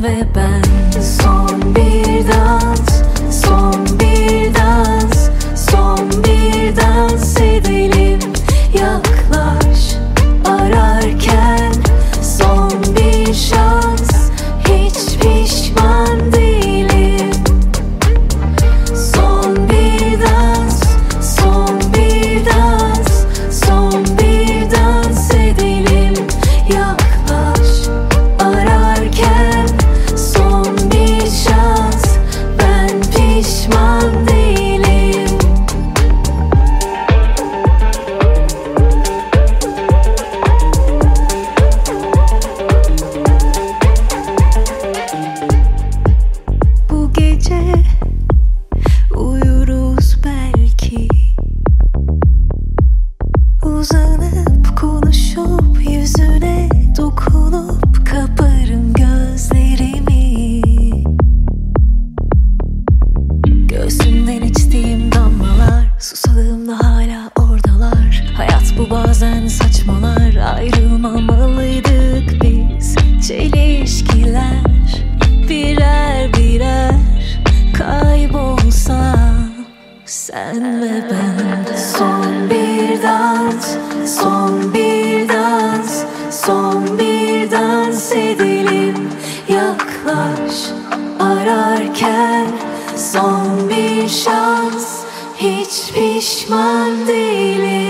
sen ve ben. Son bir dans, son bir dans, son bir dans edelim. Yaklaş ararken son bir şans, hiç pişman değilim. Son bir dans, son bir dans, son bir dans edelim. Yaklaş ararken son bir şans, ben pişman değilim. Bu gece uyuruz belki, uzanıp konuşup yüzüne dokunup kaparım gözlerimi. Göğsümden içtiğim damlalar, susadığımda hala oradalar. Hayat bu, bazen saçmalar, ayrılmamalıydık biz. Çelişkiler birer birer kaybolsa sen ve ben. Son bir dans, son bir dans, son bir dans edelim. Yaklaş ararken son bir şans, hiç pişman değilim.